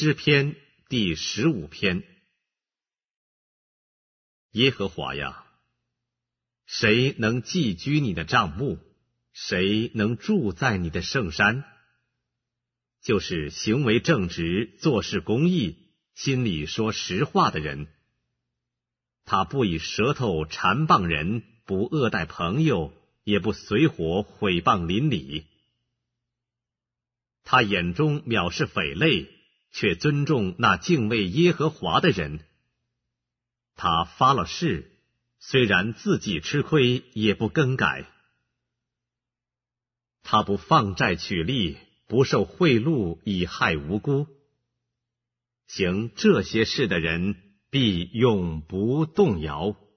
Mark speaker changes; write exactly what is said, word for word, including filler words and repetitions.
Speaker 1: 诗篇第十五篇。耶和华呀，谁能寄居你的帐幕？谁能住在你的圣山？就是行为正直，做事公义，心里说实话的人。他不以舌头缠谤人，不恶待朋友，也不随伙毁谤邻里。他眼中藐视匪类，却尊重那敬畏耶和华的人。他发了誓，虽然自己吃亏，也不更改。他不放债取利，不受贿赂以害无辜。行这些事的人，必永不动摇。